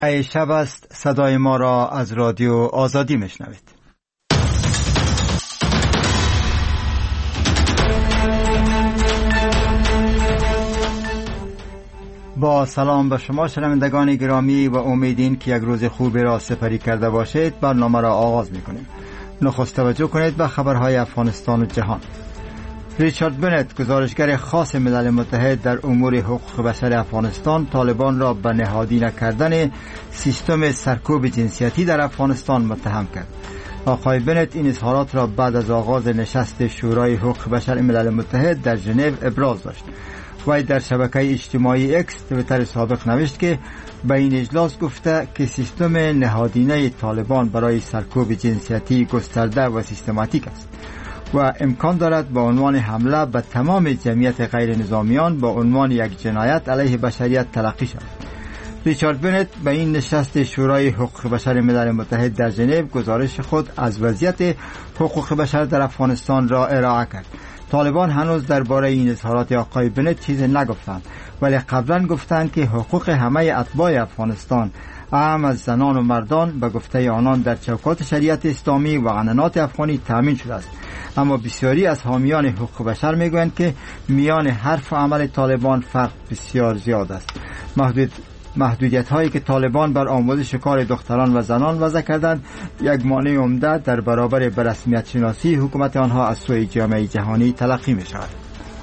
ای شب است صدای ما را از رادیو آزادی میشنوید. با سلام به شما شنوندگان گرامی و امیدین که یک روز خوبی را سپری کرده باشید. برنامه را آغاز میکنیم. نخست توجه کنید به خبرهای افغانستان و جهان. ریچارد بنت، گزارشگر خاص ملل متحد در امور حقوق بشر افغانستان، طالبان را به نهادی نکردن سیستم سرکوب جنسیتی در افغانستان متهم کرد. آقای بنت این اظهارات را بعد از آغاز نشست شورای حقوق بشر ملل متحد در ژنو ابراز داشت. وی در شبکه اجتماعی اکس تویتر سابق نوشت که به این اجلاس گفته که سیستم نهادینه طالبان برای سرکوب جنسیتی گسترده و سیستماتیک است و امکان دارد با عنوان حمله به تمام جمعیت غیر نظامیان با عنوان یک جنایت علیه بشریت تلقی شود. ریچارد بنت به این نشست شورای حقوق بشر ملل متحد در ژنو گزارش خود از وضعیت حقوق بشر در افغانستان را ارائه کرد. طالبان هنوز درباره این اظهارات آقای بنت چیزی نگفتند، ولی قبلا گفتند که حقوق همه اتباع افغانستان، اهم از زنان و مردان، به گفته آنان در چوکات شریعت اسلامی و قانونات افغانی تامین شده است. اما بسیاری از حامیان حقوق بشر میگویند که میان حرف و عمل طالبان فرق بسیار زیاد است. محدودیت هایی که طالبان بر آموزش کار دختران و زنان وضع کردند یک مانع عمده در برابر به رسمیت شناسی حکومت آنها از سوی جامعه جهانی تلقی می شود.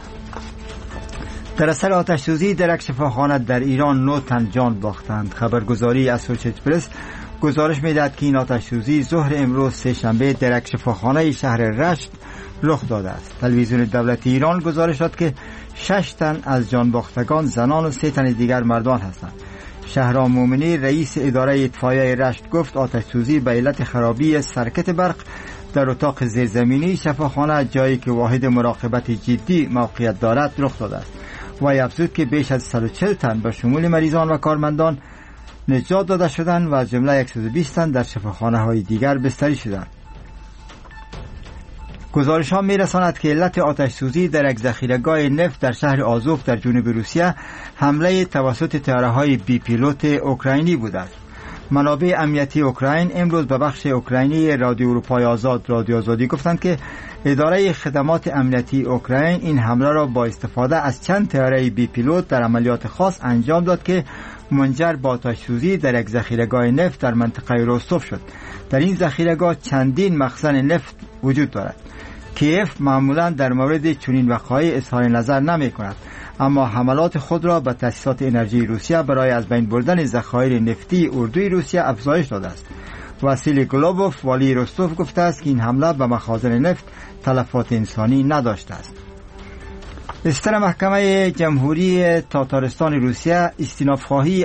در اثر آتش سوزی در یک شفاخانه در ایران 9 تن جان باختند. خبرگزاری اسوسییتد پرس گزارش می‌دهد که این آتش سوزی ظهر امروز سه‌شنبه در یک شفاخانه شهر رشت رخ داده است. تلویزیون دولتی ایران گزارش داد که 6 تن از جان باختگان زنان و 3 تن دیگر مردان هستند. شهرام مومنی رئیس اداره اطفائیه رشت گفت آتش سوزی به علت خرابی سرکت برق در اتاق زیرزمینی شفاخانه، جایی که واحد مراقبت جدی موقعیت دارد، رخ داده است. و افزود که بیش از 140 تن به شمول مریضان و کارمندان نجات داده شدند و از جمله 120 تن در شفاخانه های دیگر بستری شدند. گزارش ها می رساند که علت آتش سوزی در یک ذخیره‌گاه نفت در شهر آزوف در جنوب روسیه حمله توسط طیاره‌های بی پیلوت اوکراینی بوده است. منابع امنیتی اوکراین امروز به بخش اوکراینی رادیو اروپای آزاد رادیو آزادی گفتند که اداره خدمات امنیتی اوکراین این حمله را با استفاده از چند طیاره بی پیلوت در عملیات خاص انجام داد که منجر به آتش سوزی در یک ذخیره‌گاه نفت در منطقه روستوف شد. در این ذخیره‌گاه چندین مخزن نفت وجود دارد. کیف معمولا در مورد چنین وقایع اظهار نظر نمی کند، اما حملات خود را به تأسیسات انرژی روسیه برای از بین بردن ذخایر نفتی اردوی روسیه افزایش داده است. واسیلی گلوبوف والی روستوف گفته است که این حمله به مخازن نفت تلفات انسانی نداشته است. استر محکمه جمهوری تاتارستان روسیه استیناف‌خواهی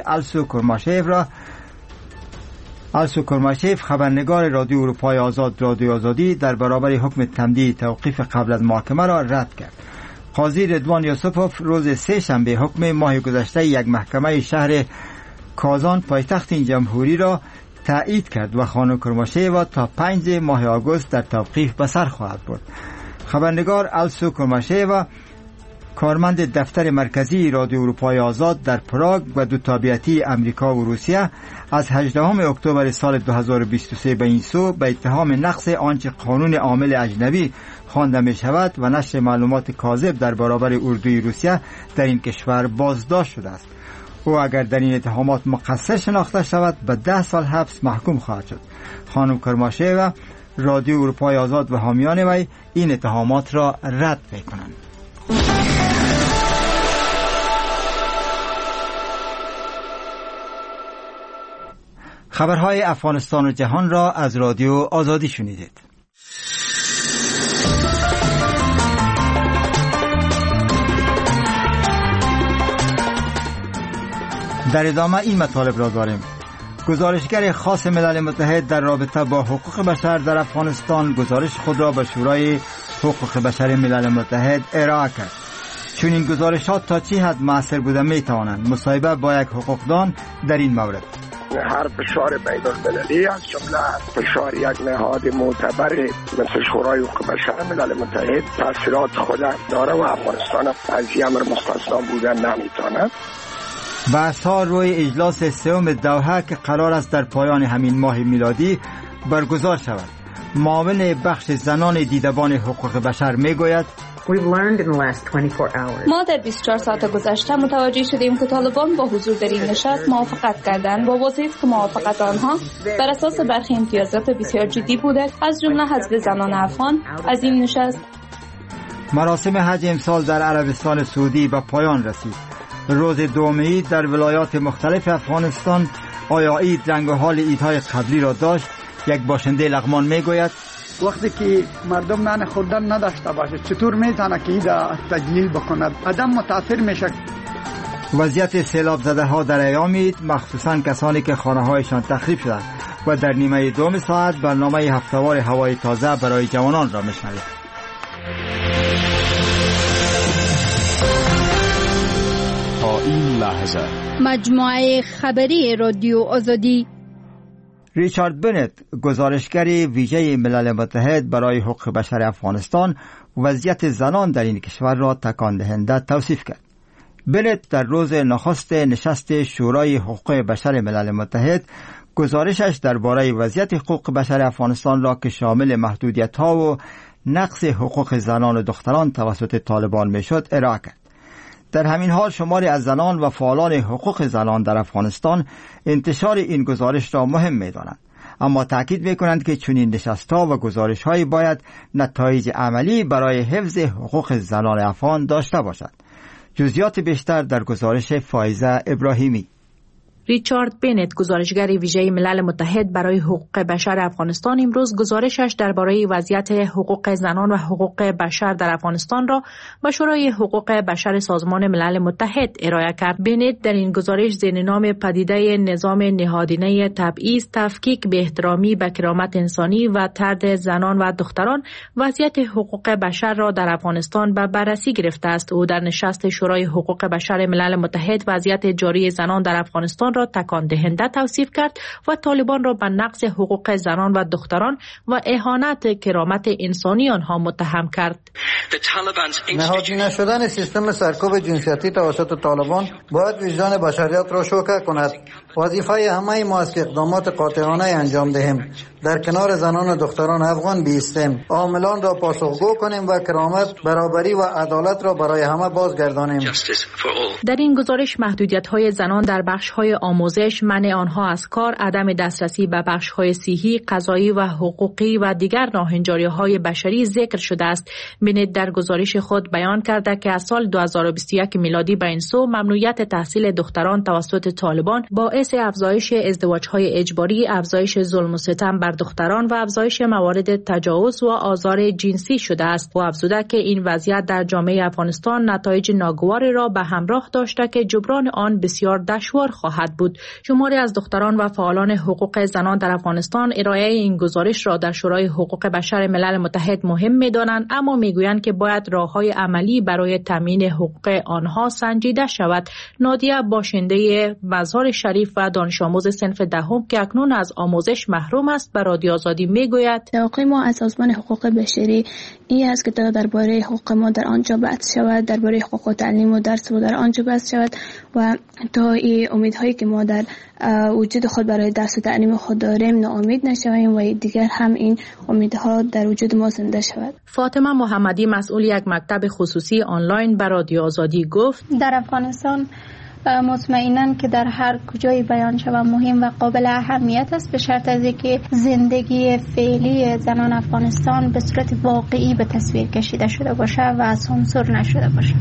آلسو کرماشیف خبرنگار رادیو اروپای آزاد رادیو آزادی در برابر حکم تمدید توقیف قبل از محاکمه را رد کرد. قاضی رضوان یوسفوف روز سه‌شنبه حکم ماه گذشته یک محکمه شهر کازان پایتخت این جمهوری را تایید کرد و خانم کرماشیوا تا 5 ماه آگوست در توقیف به سر خواهد برد. خبرنگار آلسو کرماشیوا، کارمند دفتر مرکزی رادیو اروپای آزاد در پراگ و دو تابعیتی امریکا و روسیه، از 18 اکتبر سال 2023 به این سو به اتهام نقض آنچه قانون عامل اجنبی خوانده می شود و نشر معلومات کاذب در برابر اردوی روسیه در این کشور بازداشت شده است. او اگر در این اتهامات مقصر شناخته شود به 10 سال حبس محکوم خواهد شد. خانم کرماشیوا، رادیو اروپای آزاد و حامیان وی این اتهامات را رد می‌کنند. خبرهای افغانستان و جهان را از رادیو آزادی شنیدید. در ادامه این مطالب را داریم. گزارشگر خاص ملل متحد در رابطه با حقوق بشر در افغانستان گزارش خود را به شورای حقوق بشر ملل متحد ارائه کرد. چون این گزارشات تا چه حد مؤثر بوده می توانند؟ مصاحبه با یک حقوقدان در این مورد. هر فشار بین المللی از جمله فشار یک نهاد معتبر مثل شورای حقوق بشر ملل متحد تاثیرات خود داره و افغانستان از این امر مستثنا بودن نمیتواند. بحث‌ها روی اجلاس سوم دوحه که قرار است در پایان همین ماه میلادی برگزار شود. معاون بخش زنان دیدبان حقوق بشر میگوید ما در 24 ساعت گذشته متوجه شدیم که طالبان با حضور در این نشست موافقت کردند. با وضعی که موافقت آنها بر اساس برخی امتیازات بسیار جدی بوده، از جمله حذف زنان افغان از این نشست. مراسم حج امسال در عربستان سعودی به پایان رسید. روز دوم عید در ولایات مختلف افغانستان. آیا عید رنگ و حال عیدهای قبلی را داشت؟ یک باشنده لغمان میگوید وقتی که مردم نان خوردن نداشته باشه چطور میتونه که عید تجلیل بکند؟ آدم متاثر میشه. وضعیت سیلاب زده ها در ایام عید، مخصوصا کسانی که خانه هایشان تخریب شده. و در نیمه دوم ساعت برنامه هفته‌وار هوای تازه برای جوانان را میشنوید. تا این لحظه مجموعه خبری رادیو آزادی. ریچارد بنت، گزارشگر ویژه ملل متحد برای حقوق بشر افغانستان، وضعیت زنان در این کشور را تکان دهنده توصیف کرد. بنت در روز نخست نشست شورای حقوق بشر ملل متحد گزارشش درباره وضعیت حقوق بشر افغانستان را که شامل محدودیت‌ها و نقض حقوق زنان و دختران توسط طالبان میشد ارائه کرد. در همین حال شماری از زنان و فعالان حقوق زنان در افغانستان انتشار این گزارش را مهم می‌دانند، اما تأکید می‌کنند که چنین نشست‌ها و گزارش‌هایی باید نتایج عملی برای حفظ حقوق زنان افغان داشته باشد. جزئیات بیشتر در گزارش فائزه ابراهیمی. ریچارد بنت، گزارشگر ویژه ملل متحد برای حقوق بشر افغانستان، امروز گزارشش درباره وضعیت حقوق زنان و حقوق بشر در افغانستان را به شورای حقوق بشر سازمان ملل متحد ارائه کرد. بنت در این گزارش زیر نام پدیده نظام نهادینه تبعیض، تفکیک به احترامی به کرامت انسانی و طرد زنان و دختران وضعیت حقوق بشر را در افغانستان به بررسی گرفته است. او در نشست شورای حقوق بشر ملل متحد وضعیت جاری زنان در افغانستان را تکان دهنده توصیف کرد و طالبان را به نقض حقوق زنان و دختران و اهانت کرامت انسانی آنها متهم کرد. نهادی نشدن سیستم سرکوب جنسیتی توسط طالبان باید وجدان بشریت را شوکه کند. وظیفه همه ما است که اقدامات قاطعانه انجام دهیم، در کنار زنان و دختران افغان بایستیم، عاملان را پاسخگو کنیم و کرامت، برابری و عدالت را برای همه بازگردانیم. در این گزارش محدودیت‌های زنان در بخش‌های آموزش، منع آنها از کار، عدم دسترسی به بخش‌های صحی، قضایی و حقوقی و دیگر ناهنجاری‌های بشری ذکر شده است. بنت در گزارش خود بیان کرده که از سال 2021 میلادی به این سو ممنوعیت تحصیل دختران توسط طالبان باعث افزایش ازدواج‌های اجباری، افزایش ظلم و ستم بر دختران و افزایش موارد تجاوز و آزار جنسی شده است. و افزوده که این وضعیت در جامعه افغانستان نتایج ناگواری را به همراه داشته که جبران آن بسیار دشوار خواهد بود. شماری از دختران و فعالان حقوق زنان در افغانستان ارائه این گزارش را در شورای حقوق بشر ملل متحد مهم می‌دانند، اما میگویند که باید راه‌های عملی برای تامین حقوق آنها سنجیده شود. نادیه، باشنده مزار شریف و دانش آموز صنف دهم که اکنون از آموزش محروم است، به رادیو آزادی میگوید توقع ما از سازمان حقوق بشری این است که تا درباره حقوق ما در آنجا بحث شود، درباره حقوق و تعلیم و درس و در آنجا بحث شود و تا این امیدهایی که ما در وجود خود برای درس و تعلیم خود داریم ناامید نشویم و دیگر هم این امیدها در وجود ما زنده شود. فاطمه محمدی، مسئول یک مکتب خصوصی آنلاین، به رادیو آزادی گفت در افغانستان مطمئناً که در هر کجای بیان شود مهم و قابل اهمیت است، به شرط از اینکه زندگی فعلی زنان افغانستان به صورت واقعی به تصویر کشیده شده باشه و سانسور نشده باشه.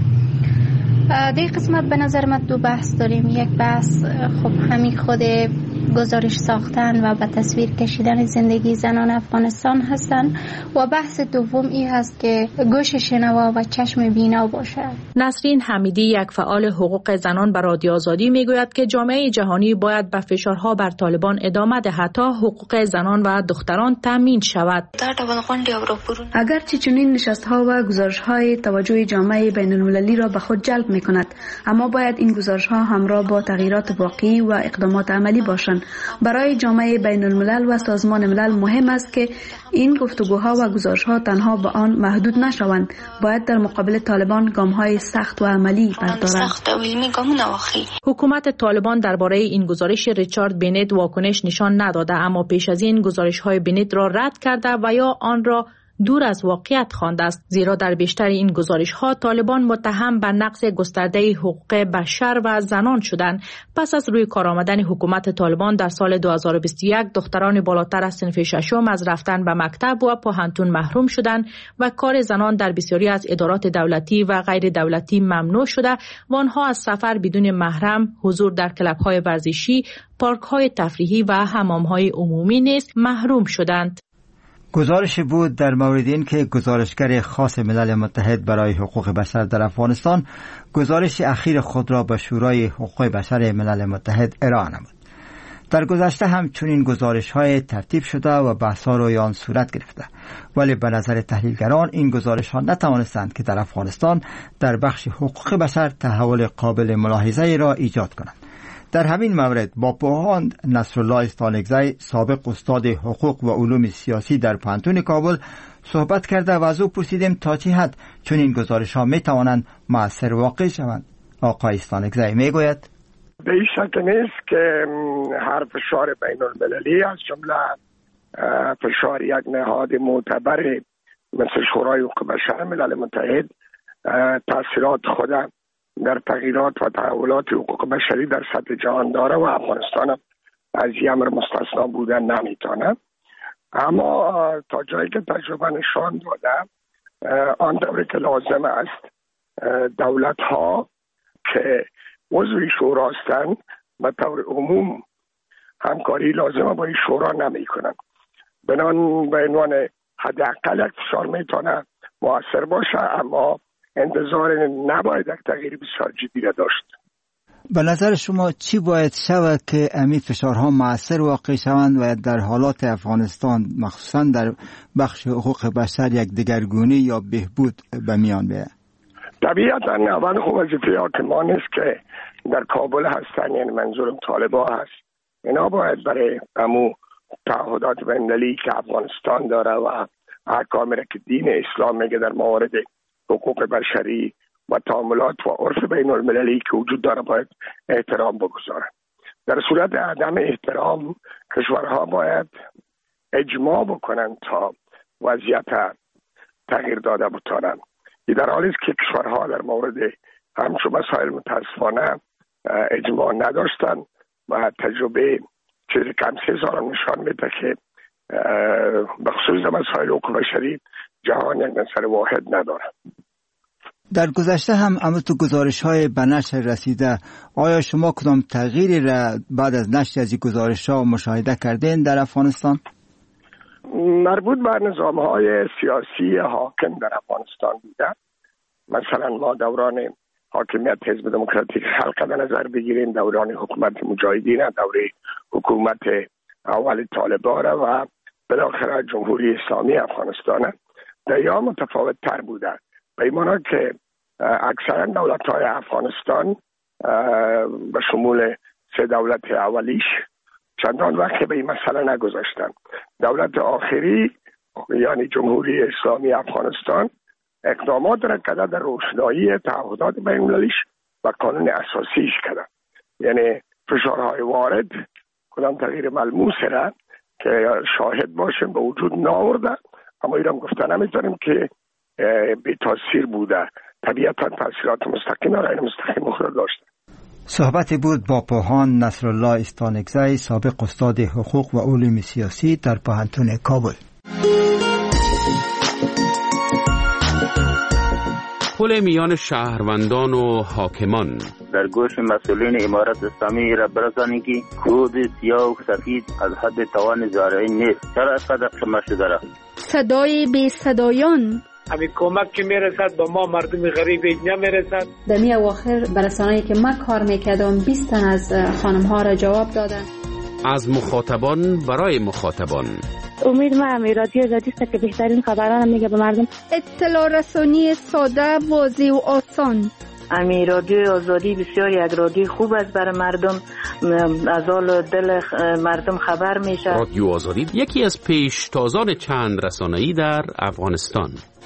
در قسمت به نظر من دو بحث داریم. یک بحث خب همین خود گزارش ساختن و به تصویر کشیدن زندگی زنان افغانستان هستند و بحث دوم این هست که گوش شنوا و چشم بینا باشد. نسرین حمیدی، یک فعال حقوق زنان، به رادیو آزادی میگوید که جامعه جهانی باید به فشارها بر طالبان ادامه دهد تا حقوق زنان و دختران تامین شود. اگرچه چنین نشست‌ها و گزارش‌های توجه جامعه بین‌المللی را به خود جلب می‌کند، اما باید این گزارش‌ها همراه با تغییرات واقعی و اقدامات عملی باشند برای جامعه بین الملل و سازمان ملل مهم است که این گفتگوها و گزارش‌ها تنها به آن محدود نشوند. باید در مقابل طالبان گام‌های سخت و عملی بردارد. حکومت طالبان درباره این گزارش ریچارد بنت واکنش نشان نداده، اما پیش از این گزارش‌های بنت را رد کرده و یا آن را دور از واقعیت خوانده است، زیرا در بیشتر این گزارش‌ها طالبان متهم به نقض گسترده حقوق بشر و زنان شدند. پس از روی کار آمدن حکومت طالبان در سال 2021 دختران بالاتر از صنف ششم از رفتن به مکتب و پوهنتون محروم شدند و کار زنان در بسیاری از ادارات دولتی و غیر دولتی ممنوع شده و آنها از سفر بدون محرم، حضور در کلب‌های ورزشی، پارک‌های تفریحی و حمام‌های عمومی نیز محروم شدند. گزارش بود در مورد این که گزارشگر خاص ملل متحد برای حقوق بشر در افغانستان گزارش اخیر خود را به شورای حقوق بشر ملل متحد ارائه نمود. در گذشته هم چنین گزارش‌های ترتیب شده و بحث‌ها روی آن صورت گرفته، ولی به نظر تحلیلگران این گزارش‌ها نتوانستند که در افغانستان در بخش حقوق بشر تحول قابل ملاحظه‌ای را ایجاد کنند. در همین مورد با پوهاند نصرالله استانکزی، سابق استاد حقوق و علوم سیاسی در پوهنتون کابل صحبت کرده و از او پرسیدیم تا چه حد چون این گزارش‌ها می‌توانند مؤثر واقع شوند. آقای استانکزی میگوید به این شک نیست که هر فشار بین المللی از جمله فشار یک نهاد معتبر مثل شورای حقوق بشر ملل متحد تاثیرات خود در تغییرات و تحولات حقوق بشری در سطح جهان داره و افغانستان از این امر مستثنا بودن نمیتونه. اما تا جایی که تجربه نشان داده آن دوره که لازم است دولت ها که عضو شورا هستند به طور عموم همکاری لازمه با این شورا نمی کنند. به عنوان حداقل یک فشار میتونه مؤثر باشه، اما انتظار نباید یک تغییر بسیار جدی را داشت. به نظر شما چی باید شود که امی فشارها مؤثر واقع شوند و در حالات افغانستان مخصوصا در بخش حقوق بشر یک دگرگونی یا بهبود به میان بیاید؟ طبیعتا اول وظیفه حاکمان است که در کابل هستن، یعنی منظورم طالبا هست، اینا باید برای امو تعهدات بین‌المللی که افغانستان داره و احکامی را که دین اسلام میگه در موارد حقوق بشری و تعاملات و عرف بین المللی که وجود داره باید احترام بگذارن. در صورت عدم احترام کشورها باید اجماع بکنن تا وضعیت تغییر داده بتانن. در حالی است که کشورها در مورد همچون مسائل متاسفانه اجماع نداشتن و تجربه چیزی که 3 سال نشان میده که بخصوص مسائل حقوق بشری جهان یک نظر واحد نداره. در گذشته هم تو گزارش‌های به نشر رسیده، آیا شما کدام تغییری را بعد از نشر از این گزارش‌ها مشاهده کردین در افغانستان؟ مربوط به نظام‌های سیاسی حاکم در افغانستان بوده. مثلا ما دوران حاکمیت حزب دموکراتیک خلق به نظر بگیریم، دوران حکومت مجاهدین، دوره حکومت اول طالبان و بالاخره جمهوری اسلامی افغانستان دریا متفاوت تر بوده. به این معنی که اکثرا دولت‌های افغانستان به شمول 3 دولت اولیش چندان وقت به این مسئله نگذاشتن. دولت آخری یعنی جمهوری اسلامی افغانستان اقدامات را کرده در روشنایی تعهدات بین‌المللیش و قانون اساسیش کرده. یعنی فشارهای وارد کدام تغییر ملموس را که شاهد باشیم به وجود نآورده، اما ایران گفته نمیتونیم که بی تاثیر بوده. طبیعتا تاثیرات مستقیم و غیر مستقیم خود داشته. صحبتی بود با پوهان نصرالله استانکزی، سابق استاد حقوق و علوم سیاسی در پوهنتون کابل. پل میان شهروندان و حاکمان در گوش مسئولین امارت اسلامی را برسانید که کود سیاه و سفید از حد توان زارعین نیست. چرا اینقدر شما شده را؟ صدای بی صدایان همین کمک که میرسد با ما مردم غریب اینجا میرسد. در می اواخر برسانه‌ای که من کار میکردم 20 تن از خانم ها را جواب دادن. از مخاطبان برای مخاطبان. امید ما رادیو زادیست که بهترین خبران میگه به مردم. اطلاع رسانی ساده، واضح و آسان. امی رادیو آزادی بسیار یک رادیو خوب است برای مردم، از حال دل مردم خبر میشه. رادیو آزادی یکی از پیشتازان چند رسانه‌ای در افغانستان.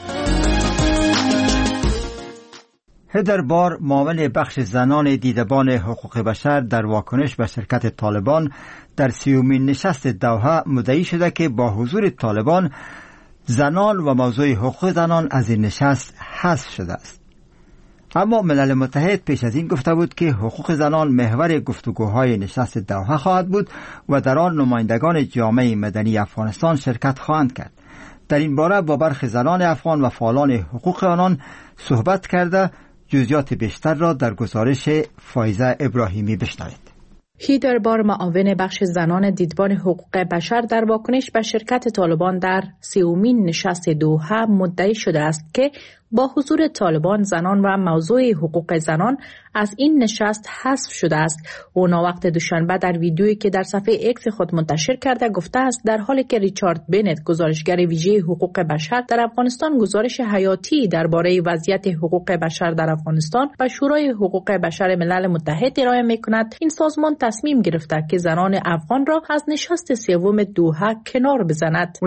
هدر بار، معاون بخش زنان دیدبان حقوق بشر، در واکنش به شرکت طالبان در 30مین نشست دوحه مدعی شده که با حضور طالبان زنان و موضوع حقوق زنان از این نشست حذف شده است. اما ملل متحد پیش از این گفته بود که حقوق زنان محور گفتگوهای نشست دوحه خواهد بود و در آن نمایندگان جامعه مدنی افغانستان شرکت خواهند کرد. در این باره با برخی زنان افغان و فعالان حقوق آنان صحبت کرده. جزئیات بیشتر را در گزارش فایزه ابراهیمی بشنوید. هیدر بار، معاون بخش زنان دیدبان حقوق بشر، در واکنش به شرکت طالبان در 30مین نشست دوحه مدعی شده است که با حضور طالبان زنان و موضوع حقوق زنان از این نشست حذف شده است. او وقت دوشنبه در ویدیویی که در صفحه اکس خود منتشر کرده گفته است در حالی که ریچارد بنت، گزارشگر ویژه حقوق بشر در افغانستان، گزارش حیاتی درباره وضعیت حقوق بشر در افغانستان و شورای حقوق بشر ملل متحد ارائه می‌کند، این سازمان تصمیم گرفته که زنان افغان را از نشست 3 دوحه کنار بزند.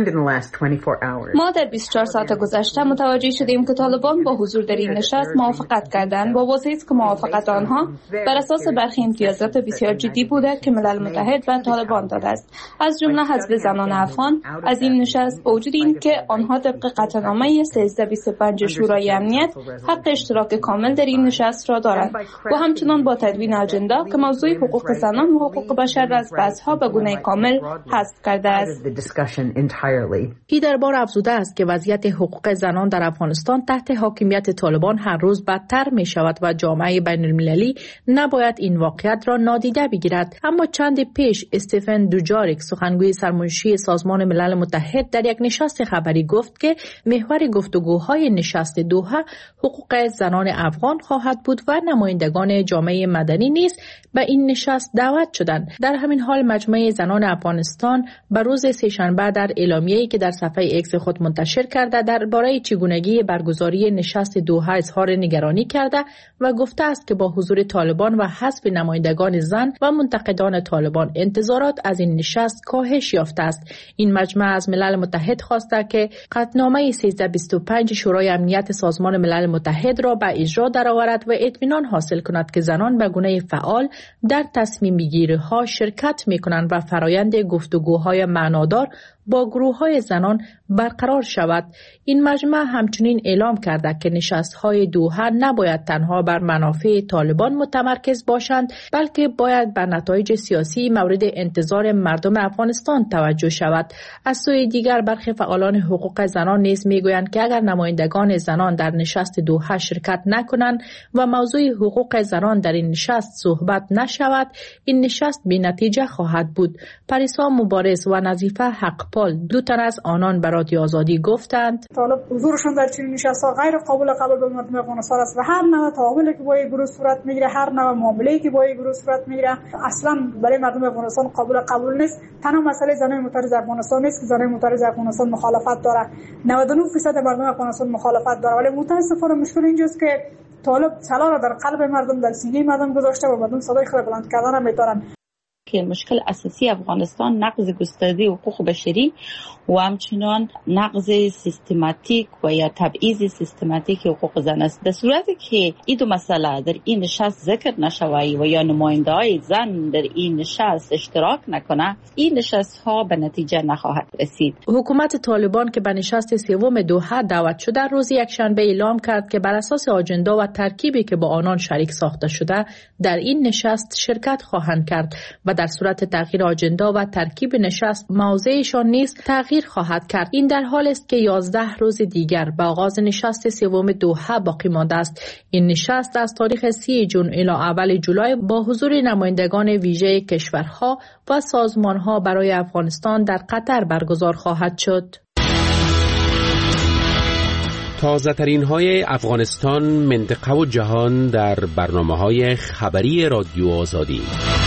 ما در 24 ساعت گذشته متوجه شدیم که طالبان با حضور در این نشست موافقت کردند. با وضعی است که موافقت آنها بر اساس برخی امتیازات بسیار جدی بوده که ملل متحد و طالبان داده است، از جمله حذف زنان افغان از این نشست، با وجود این که آنها طبق قطعنامه 1325 شورای امنیت حق اشتراک کامل در این نشست را دارند و همچنان با تدوین اجندا که موضوع حقوق زنان و حقوق بشر را از بحث‌ها به گونه کامل حذف کرده است. هیدر بار افزوده است که وضعیت حقوق زنان در افغانستان تحت حاکمیت طالبان هر روز بدتر می شود و جامعه بین المللی نباید این واقعیت را نادیده بگیرد. اما چند پیش استیفن دوجاریک، سخنگوی سرمنشی سازمان ملل متحد، در یک نشست خبری گفت که محور گفتگوهای نشست دوحه حقوق زنان افغان خواهد بود و نمایندگان جامعه مدنی نیز به این نشست دعوت شدند. در همین حال مجمع زنان افغانستان بر روز سه‌شنبه در اعلامیه‌ای که در صفحه اکس خود منتشر کرده درباره چگونگی برگزاری نشست دوحه اظهار نگرانی کرده و گفته است که با حضور طالبان و حذف نمایندگان زن و منتقدان طالبان انتظارات از این نشست کاهش یافته است. این مجمع از ملل متحد خواسته که قطعنامه 1325 شورای امنیت سازمان ملل متحد را به اجرا درآورد و اطمینان حاصل کند که زنان به گونه فعال در تصمیم گیری‌ها شرکت می‌کنند و فرایند گفتگوهای معنادار با گروه‌های زنان برقرار شود. این مجمع همچنین اعلام کرده که نشست‌های دوحه نباید تنها بر منافع طالبان متمرکز باشند، بلکه باید بر نتایج سیاسی مورد انتظار مردم افغانستان توجه شود. از سوی دیگر برخی فعالان حقوق زنان نیز میگویند که اگر نمایندگان زنان در نشست دوحه شرکت نکنند و موضوع حقوق زنان در این نشست صحبت نشود، این نشست بی‌نتیجه خواهد بود. پریسا مبارز و نظیفه حقپال، دو تن از آنان به رادیو آزادی گفتند طالب حضورشون در چنین نشست‌ها غیر قابل قبول به مردم افغانستان است و هر نوع تعاملی که با این گروه صورت میگیره، هر نوع معامله‌ای که با این گروه صورت میگیره اصلا برای مردم افغانستان قبول نیست. تنها مسئله زنان معترض افغانستان نیست که زنان معترض افغانستان مخالفت داره، 99% مردم افغانستان مخالفت داره، ولی متاسفانه مشکل اینجاست که طالب سلا را در قلب مردم، در سینه مردم گذاشته و مردم صدای خود بلند کردن نمی‌تونن. که مشکل اساسی افغانستان نقض گسترده حقوق بشری و همچنان نقض سیستماتیک و یا تبعیض سیستماتیک حقوق زن است. در صورتی که این دو مسئله در این نشست ذکر نشوی و یا نماینده‌های زن در این نشست اشتراک نکنه، این نشست ها به نتیجه نخواهد رسید. حکومت طالبان که به نشست 3 دوحه دعوت شده روز یکشنبه اعلام کرد که بر اساس آجندا و ترکیبی که با آنان شریک ساخته شده در این نشست شرکت خواهند کرد و در صورت تغییر آجندا و ترکیب نشست موضعشان نیز تغییر خواهد کرد. این در حال است که 11 روز دیگر به آغاز نشست 3 دوحه باقی مانده است. این نشست از تاریخ 30 جون الی اول جولای با حضور نمایندگان ویژه کشورها و سازمانها برای افغانستان در قطر برگزار خواهد شد. تازه ترین های افغانستان، منطقه و جهان در برنامه‌های خبری رادیو آزادی.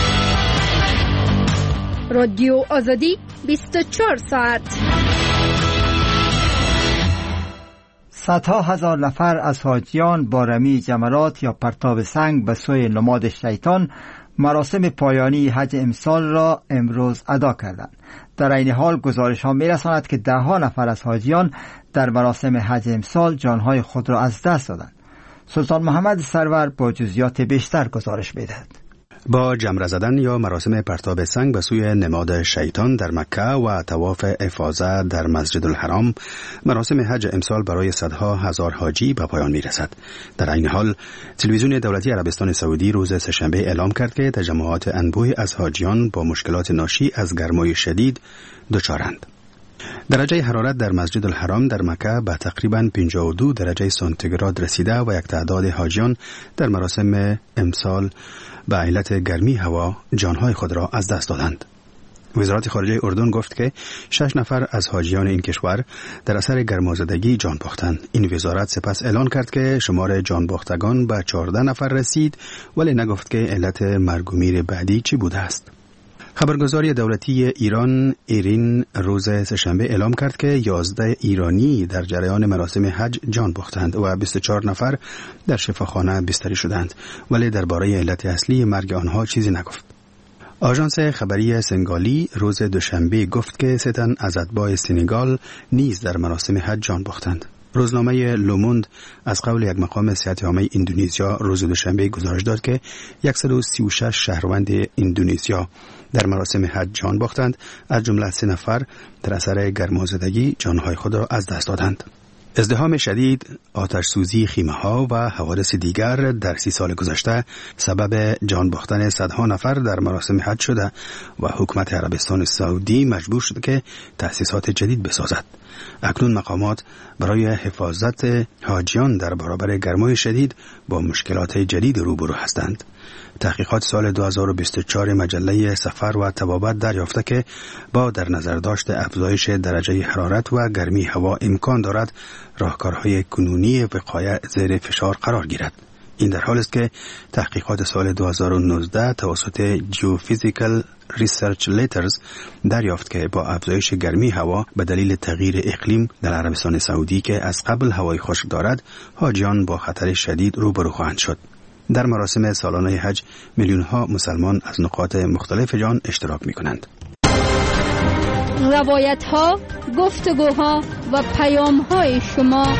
رادیو آزادی 24 ساعت. صدها هزار نفر از حاجیان با رمی جمرات یا پرتاب سنگ به سوی نماد شیطان مراسم پایانی حج امسال را امروز ادا کردند. در این حال گزارش ها می رساند که ده ها نفر از حاجیان در مراسم حج امسال جانهای خود را از دست دادند. سلطان محمد سرور با جزئیات بیشتر گزارش می دهد. با جمره زدن یا مراسم پرتاب سنگ به سوی نماد شیطان در مکه و طواف افاضه در مسجد الحرام، مراسم حج امسال برای صدها هزار حاجی به پایان می رسد. در این حال تلویزیون دولتی عربستان سعودی روز سه‌شنبه اعلام کرد که تجمعات انبوهی از حاجیان با مشکلات ناشی از گرمای شدید دچارند. درجه حرارت در مسجد الحرام در مکه به تقریباً 52 درجه سانتیگراد رسیده و یک تعداد حاجیان در مراسم امسال به علت گرمی هوا جانهای خود را از دست دادند. وزارت خارجه اردن گفت که 6 نفر از حاجیان این کشور در اثر گرمازدگی جان باختند. این وزارت سپس اعلان کرد که شمار جان باختگان به 14 نفر رسید، ولی نگفت که علت مرگ و میر بعدی چی بوده است. خبرگزاری دولتی ایران ایرین روز سه‌شنبه اعلام کرد که 11 ایرانی در جریان مراسم حج جان باختند و 24 نفر در شفاخانه بستری شدند، ولی درباره علت اصلی مرگ آنها چیزی نگفت. آژانس خبری سنگالی روز دوشنبه گفت که 3 تن از اتباع سنگال نیز در مراسم حج جان باختند. روزنامه لوموند از قول یک مقام صحت‌عامه اندونزیا روز دوشنبه گزارش داد که 136 شهروند اندونزیا در مراسم حج جان باختند، از جمله 3 نفر در اثر گرمازدگی جانهای خود را از دست دادند. ازدحام شدید، آتش سوزی خیمه‌ها و حوادث دیگر در 30 سال گذشته سبب جان باختن صدها نفر در مراسم حج شده و حکومت عربستان سعودی مجبور شد که تأسیسات جدید بسازد. اکنون مقامات برای حفاظت حاجیان در برابر گرمای شدید با مشکلات جدید روبرو هستند. تحقیقات سال 2024 مجله سفر و طبابت دریافته که با در نظر داشت افزایش درجه حرارت و گرمی هوا امکان دارد راهکارهای کنونی وقایع زیر فشار قرار گیرد. این در حال است که تحقیقات سال 2019 توسط Geophysical Research Letters دریافت که با افزایش گرمی هوا به دلیل تغییر اقلیم در عربستان سعودی که از قبل هوای خشک دارد، حاجیان با خطر شدید روبرو خواهند شد. در مراسم سالانه حج میلیون‌ها مسلمان از نقاط مختلف جهان اشتراک می‌کنند. روایت‌ها، گفتگوها و پیام‌های شما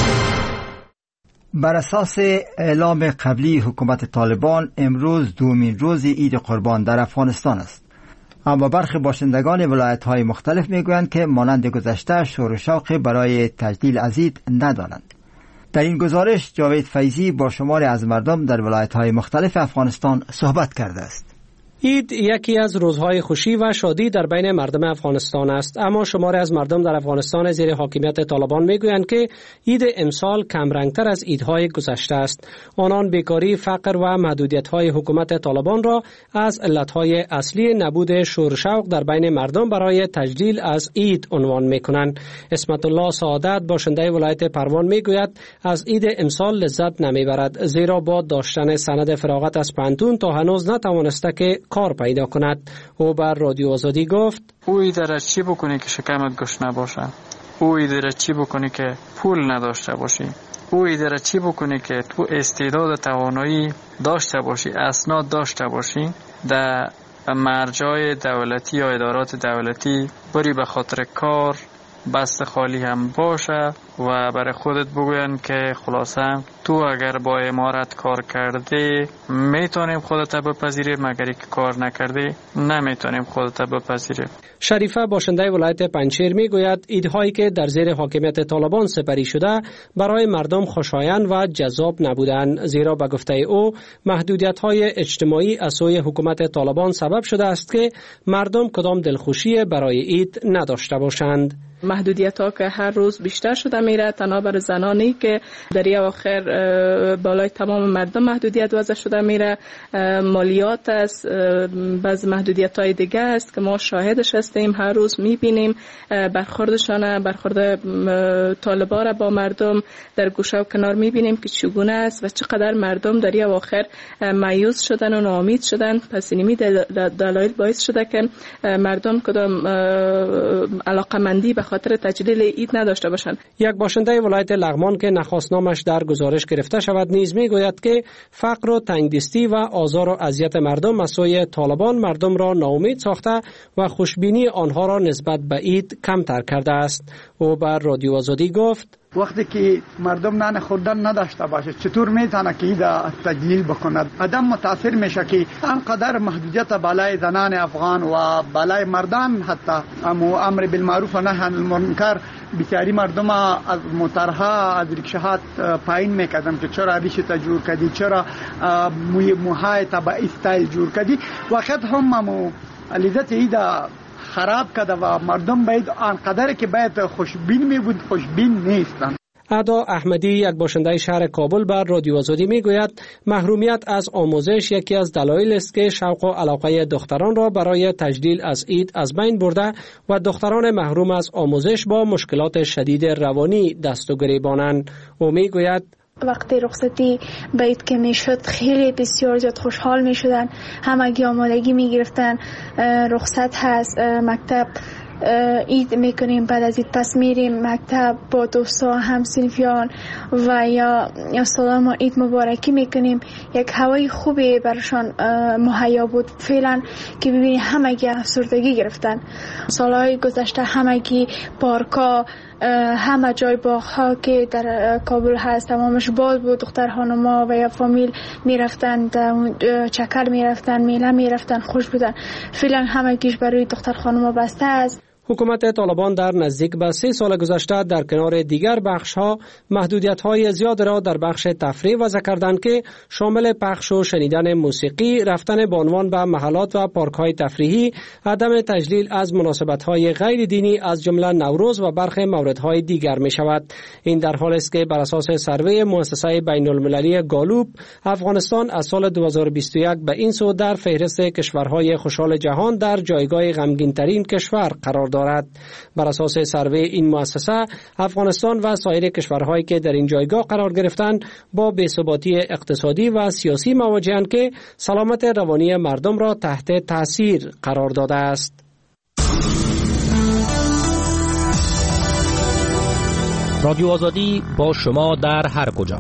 بر اساس اعلام قبلی حکومت طالبان امروز دومین روز عید قربان در افغانستان است. اما برخی باشندگان ولایت‌های مختلف می‌گویند که مانند گذشته شور و شوق برای تجلیل از عید ندارند. در این گزارش جاوید فیضی با شماری از مردم در ولایت‌های مختلف افغانستان صحبت کرده است. عید یکی از روزهای خوشی و شادی در بین مردم افغانستان است، اما شماری از مردم در افغانستان زیر حاکمیت طالبان میگویند که عید امسال کم رنگتر از عیدهای گذشته است. آنان بیکاری، فقر و محدودیت‌های حکومت طالبان را از علتهای اصلی نبود شور و شوق در بین مردم برای تجلیل از عید عنوان میکنند. اسمت الله سعادت باشنده ولایت پروان میگوید از عید امسال لذت نمیبرد، زیرا با داشتن سند فراغت از پانتون تا هنوز نتوانسته که کار پیدا کند. او بر رادیو آزادی گفت او ایده چی بکنی که شکمت گشنه باشه؟ او ایده چی بکنی که پول نداشته باشی؟ او ایده چی بکنی که تو استعداد توانایی داشته باشی، اسناد داشته باشی؟ در مرجع دولتی یا ادارات دولتی بری به خاطر کار بست خالی هم باشه و برای خودت بگوین که خلاصه تو اگر با امارت کار کرده میتونیم خودت بپذیریم، اگری که کار نکرده نمیتونیم خودت بپذیریم. شریفه باشنده ولایت پنجشیر میگوید عیدهایی که در زیر حاکمیت طالبان سپری شده برای مردم خوشایند و جذاب نبودند، زیرا به گفته او محدودیت‌های اجتماعی از سوی حکومت طالبان سبب شده است که مردم کدام دلخوشی برای عید نداشته باشند. محدودیت ها که هر روز بیشتر شده میره، تنها بر زنانی که در اواخر بالای تمام مردم محدودیت وضع شده میره. مالیات است، بعض محدودیت های دیگه است که ما شاهدش هستیم، هر روز میبینیم برخوردشان، برخورد طالبان با مردم در گوشه و کنار میبینیم که چگونه است و چقدر مردم در اواخر مایوس شدن و ناامید شدن. پس اینمی دلایل باعث شده که مردم کدام علاقمندی به خاطر تجلیل عید نداشته باشند. یک باشنده ولایت لغمان که نخواستنامش در گزارش گرفته شود نیز میگوید که فقر و تنگدستی و آزار و اذیت مردم از سوی طالبان مردم را ناامید ساخته و خوشبینی آنها را نسبت به عید کمتر کرده است. او بر رادیو آزادی گفت وقتی که مردم نان خوردن نداشته باشه چطور میتونه که ایده تجلیل بکند؟ آدم متاثر میشه که انقدر محدودیت بالای زنان افغان و بالای مردان، حتی امر بالمعروف و نهی عن المنکر بیچاری مردم از موترها از ریکشاها پایین میکردن که چرا ریش تا جور کردی، چرا موهای تا با استایل جور کردی. وقت هم لذت ایده خراب کرده و مردم باید آنقدر که باید خوشبین می بود خوشبین نیستن. ادا احمدی یک باشنده شهر کابل بر رادیو آزادی میگوید محرومیت از آموزش یکی از دلایل است که شوق و علاقه دختران را برای تجلیل از عید از بین برده و دختران محروم از آموزش با مشکلات شدید روانی دست و گریبانند. او میگوید وقتی رخصتی باید که میشد خیلی بسیار زیاد خوشحال میشدن، همگی آمادگی میگرفتن، رخصت هست، مکتب عید میکنیم، بعد از عید پس میریم مکتب با دوستا همسنفیان و یا سلام و عید مبارکی میکنیم. یک هوای خوبی برشان مهیا بود. فعلا که ببینی همگی افسردگی گرفتن. سالهای گذشته همگی پارکا، همه جای باغ‌ها که در کابل هست تمامش باز بود. دختر خانوما و یا فامیل میرفتن چکر میرفتن، میله میرفتن، خوش بودن. فعلا همگیش برای دختر خانوما بسته است. حکومت طالبان در نزدیک به 3 سال گذشته در کنار دیگر بخش‌ها محدودیت‌های زیاد را در بخش تفریح وضع کردند که شامل پخش و شنیدن موسیقی، رفتن به عنوان به محلات و پارک‌های تفریحی، عدم تجلیل از مناسبت‌های غیر دینی از جمله نوروز و برخی موردهای دیگر می‌شود. این در حالی است که بر اساس سروی مؤسسه بین‌المللی گالوب افغانستان از سال 2021 به این سو در فهرست کشورهای خوشحال جهان در جایگاه غمگین‌ترین کشور قرار دارد. بر اساس سروی این مؤسسه افغانستان و سایر کشورهایی که در این جایگاه قرار گرفتند با بی‌ثباتی اقتصادی و سیاسی مواجهند که سلامت روانی مردم را تحت تاثیر قرار داده است. رادیو آزادی با شما در هر کجا.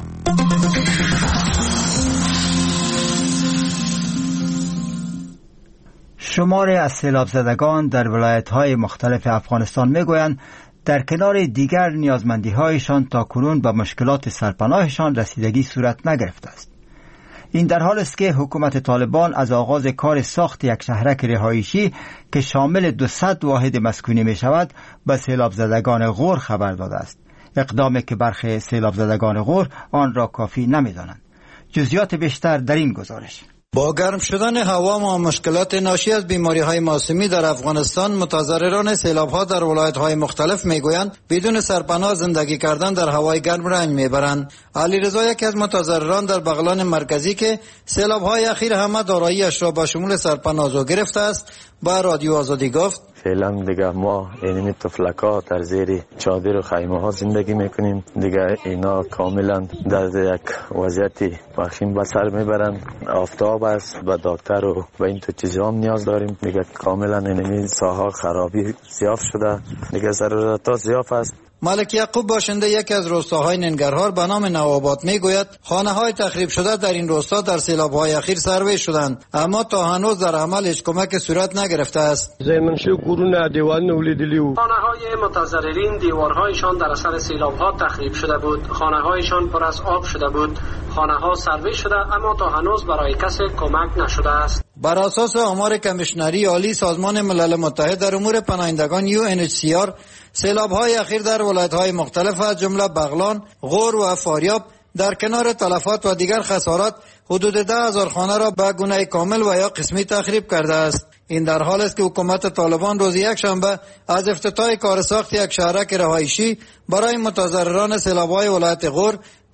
شماری از سیلاب زدگان در ولایت‌های مختلف افغانستان می‌گویند در کنار دیگر نیازمندی‌هایشان تاکنون به مشکلات سرپناهشان رسیدگی صورت نگرفته است. این در حال است که حکومت طالبان از آغاز کار ساخت یک شهرک رهایشی که شامل 200 واحد مسکونی می‌شود به سیلاب زدگان غور خبر داده است. اقدامی که برخی سیلاب زدگان غور آن را کافی نمی‌دانند. جزئیات بیشتر در این گزارش. با گرم شدن هوا و مشکلات ناشی از بیماری‌های موسمی در افغانستان، متضرران سیلاب‌ها در ولایت‌های مختلف می‌گویند بدون سرپناه زندگی کردن در هوای گرم رنج می‌برند. علیرضا یکی از متضرران در بغلان مرکزی که سیلاب‌های اخیر همه دارایی‌اش را به شمول سرپناه گرفته است، با رادیو آزادی گفت فعلا دیگه ما اینمی تفلک‌ها در زیر چادر و خیمه ها زندگی میکنیم. دیگه اینا کاملا در یک وضعیت وخیم به سر میبرن. آفتاب است و دکتر و این تو چیزها هم نیاز داریم. دیگه کاملا اینمی ساحه خرابی زیاد شده. دیگه ضرورت ها زیاد است. ملک یعقوب باشنده یکی از روستاهای ننگرهار به نام نوآباد میگوید خانه‌های تخریب شده در این روستا در سیلاب‌های اخیر سروی شدند، اما تا هنوز در عمل هیچ کمک صورت نگرفته است. زمینشو کورونه دیوار نولیدلی و خانه‌های متضررین دیوارهایشان در اثر سیلاب‌ها تخریب شده بود، خانه‌هایشان پر از آب شده بود، خانه‌ها سروی شده اما تا هنوز برای کسی کمک نشده است. بر اساس آمار کمیشنری عالی سازمان ملل متحد در امور پناهندگان UNHCR، سیلاب‌های اخیر در ولایت‌های مختلف از جمله بغلان، غور و فاریاب در کنار تلفات و دیگر خسارات حدود 10,000 خانه را به گونه کامل و یا قسمی تخریب کرده است. این در حال است که حکومت طالبان روز یکشنبه از افتتاح کار ساخت یک شهرک رهایشی برای متضرران سیلاب‌های ولایت غور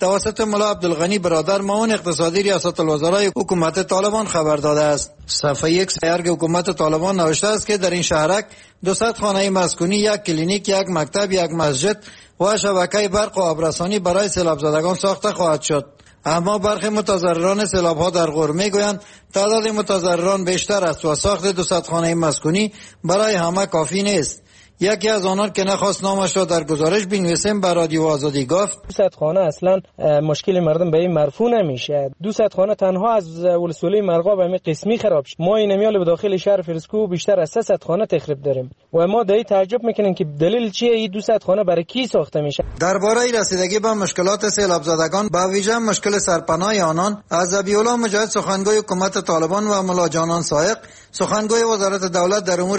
توسط ملا عبدالغنی برادر معاون اقتصادی ریاست الوزرای حکومت طالبان خبر داده است. صفحه 1 سایرگ حکومت طالبان نوشته است که در این شهرک 200 خانه مسکونی، یک کلینیک، یک مکتب، یک مسجد و شبکه برق و آبرسانی برای سیلاب زدگان ساخته خواهد شد. اما برخی متضرران سیلاب‌ها در غور می‌گویند تعداد متضرران بیشتر است و ساخت 200 خانه مسکونی برای همه کافی نیست. یکی از آنان که نخواست نامش را در گزارش بنویسیم به رادیو آزادی گفت 200 خانه اصلا مشکل مردم به این مرفوع نمیشه. 200 خانه تنها از ولسوالی مرغاب همین قسمی خراب شد. ما این میال به داخل شهر فرسکو بیشتر از 300 خانه تخریب داریم و ما دایی تعجب میکنیم که دلیل چیه این 200 خانه برای کی ساخته میشه. درباره رسیدگی به مشکلات سیلاب زدگان با ویژه مشکل سرپناه آنان، از ذبیح الله مجاهد سخنگوی حکومت طالبان و ملا جانان سائق سخنگوی وزارت دولت در امور